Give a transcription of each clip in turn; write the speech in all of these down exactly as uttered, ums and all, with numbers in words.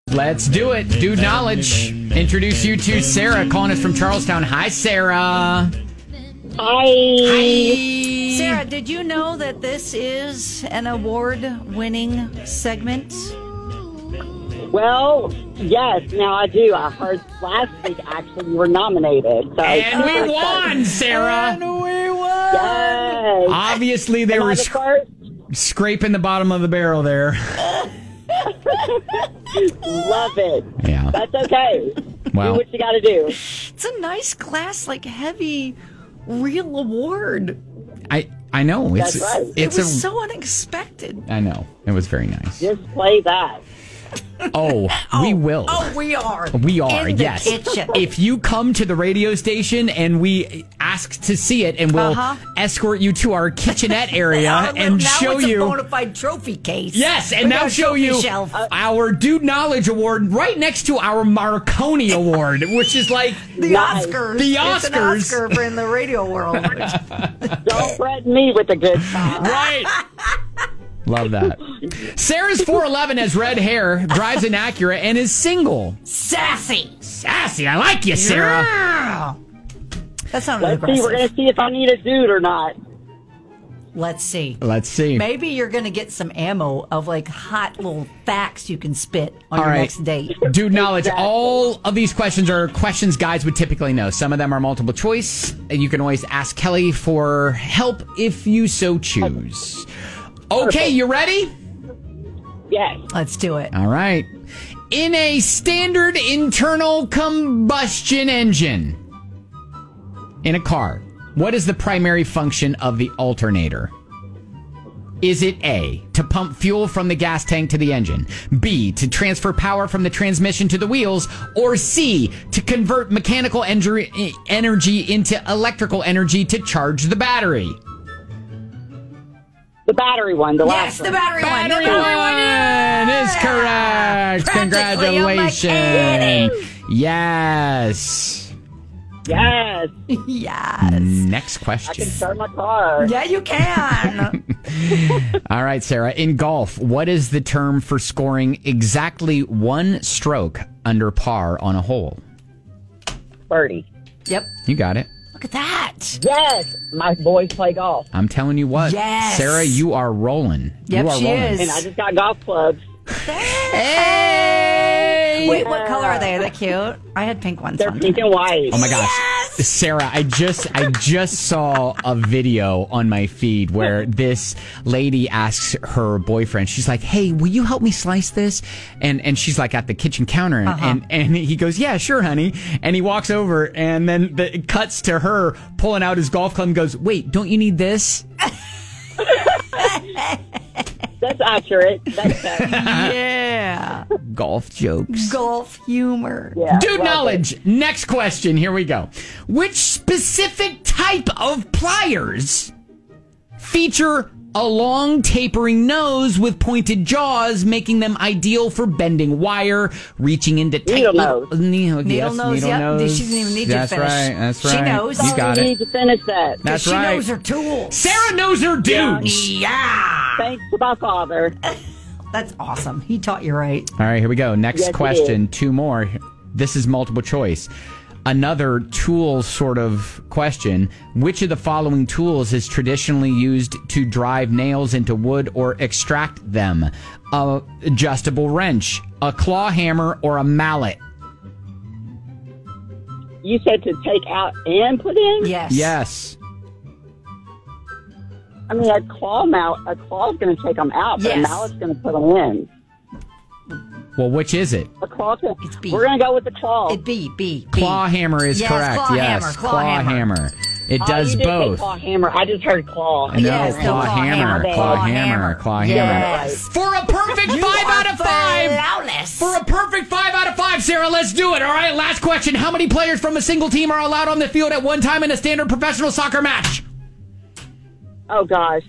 Let's do it. Dude Knowledge. Introduce you to Sarah, calling us from Charlestown. Hi, Sarah. Hi. Hi. Sarah, did you know that this is an award-winning segment? Well, yes, now I do. I heard last week, actually, you were nominated. So And we won, Sarah. And we won. Yes. Obviously, they Am I were the sc- first? scraping the bottom of the barrel there. Love it. Yeah. That's okay. Well. Do what you got to do. It's a nice glass, like heavy, real award. I I know. It's, That's right. It's it was a, so unexpected. I know. It was very nice. Just play that. Oh, we will. Oh, we are. We are, in the yes. kitchen. If you come to the radio station and we ask to see it, and we'll Uh-huh. escort you to our kitchenette area Our little- and now show it's you. a bona fide trophy case. Yes, and We now got a show trophy you shelf. our Dude Knowledge Award right next to our Marconi Award, which is like the Nice. Oscars. The It's an Oscars. Oscar for in the radio world. Don't threaten me with a good time. right. Love that. Sarah's four eleven, has red hair, drives an Acura, and is single. Sassy. Sassy, I like you, Sarah. Yeah. That sounded Let's see. aggressive. We're going to see if I need a dude or not. Let's see. Let's see. Maybe you're going to get some ammo of like hot little facts you can spit on All your right. next date. Dude Knowledge, Exactly. all of these questions are questions guys would typically know. Some of them are multiple choice. And you can always ask Kelly for help if you so choose. Okay, Perfect. you ready? Yes. Let's do it. All right. In a standard internal combustion engine in a car, what is the primary function of the alternator? Is it A, to pump fuel from the gas tank to the engine, B, to transfer power from the transmission to the wheels, or C, to convert mechanical en- energy into electrical energy to charge the battery? The battery one, the Yes, last the one. battery, Battery one. The battery one is correct. Practically a Congratulations. mechanic. Yes. Yes. Yes. Next I can question. start my car. Yeah, you can. All right, Sarah. In golf, what is the term for scoring exactly one stroke under par on a hole? Birdie. Yep. You got it. Look at that. Yes. My boys play golf. I'm telling you what. Yes. Sarah, you are rolling. Yep, you are she rolling. is. And I just got golf clubs. Hey! Wait, what color are they? Are they cute? I had pink ones. They're one pink time. and white. Oh my gosh. Yes! Sarah, I just I just saw a video on my feed where this lady asks her boyfriend, she's like, "Hey, will you help me slice this?" And and she's like at the kitchen counter and Uh-huh. and, and he goes, "Yeah, sure, honey." And he walks over and then the, it cuts to her pulling out his golf club and goes, "Wait, don't you need this?" That's accurate. That's that. Yeah. Golf jokes. Golf humor. Yeah. Dude love Knowledge. it. Next question. Here we go. Which specific type of pliers feature a long tapering nose with pointed jaws, making them ideal for bending wire, reaching into tight Needle little- nose. Needle, Needle yes, nose, needle yep. nose. She didn't even need you to That's finish. right. That's She right. knows. You got You it. need to finish that. That's she right. knows her tools. Sarah knows her dudes. Yeah. Thanks to my father. That's awesome. He taught you right. All right, here we go. Next Yes, he question. Two more. This is multiple choice. Another tool sort of question. Which of the following tools is traditionally used to drive nails into wood or extract them? A adjustable wrench, a claw hammer, or a mallet? You said to take out and put in? Yes. Yes. I mean, a claw mount, a claw's going to take them out, but Yes. a mallet's going to put them in. Well, which is it? A claw can, It's B. we're going to go with the claw. It B, B, B. Claw hammer is Yes, correct. claw yes, hammer, claw hammer. It Oh, does you did say both. claw hammer. I just heard claw. No, Yes, no, claw, claw hammer, hammer, claw, claw hammer, hammer. claw Yes. hammer. For a perfect You five are out of five. flawless. For a perfect five out of five, Sarah, let's do it. All right, last question. How many players from a single team are allowed on the field at one time in a standard professional soccer match? Oh, gosh.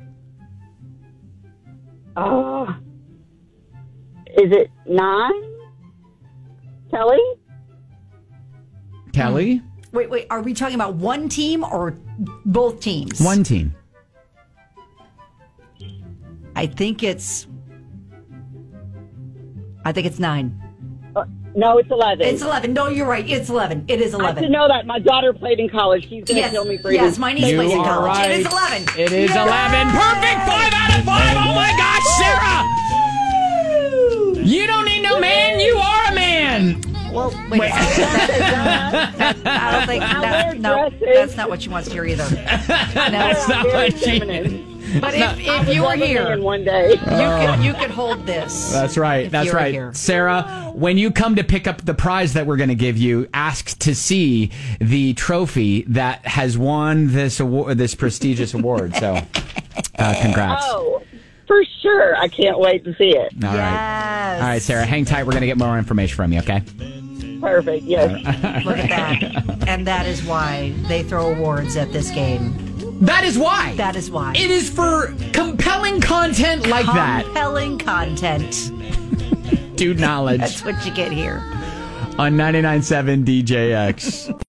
Oh. Is it nine? Kelly? Kelly? Wait, wait. Are we talking about one team or both teams? One team. I think it's. I think it's nine. Uh, no, it's eleven. It's eleven. No, you're right. It's eleven. It is I eleven. should know that. My daughter played in college. She's going to Yes, kill me for yes, even- my niece You plays in are college. right. It is eleven. It is eleven. Perfect. Five out of five. Oh my gosh, Sarah! You don't need no man. You are a man. Well, wait. a second. That- that- I don't think I that, wear no, dresses. that's not what she wants to hear either. That's not Very what she. feminine. But if, I if would you were love a here, man you one day. could you could hold this. That's right. if That's you were right. here. Sarah, when you come to pick up the prize that we're going to give you, ask to see the trophy that has won this award, this prestigious award. So, uh, congrats. Oh, for sure. I can't wait to see it. All right. Yes. All right, Sarah, hang tight. We're going to get more information from you, okay? Perfect. Yes. Look at that. And that is why they throw awards at this game. That is why. That is why. It is for compelling content like that. Compelling content. Dude knowledge That's what you get here. on ninety-nine point seven D J X.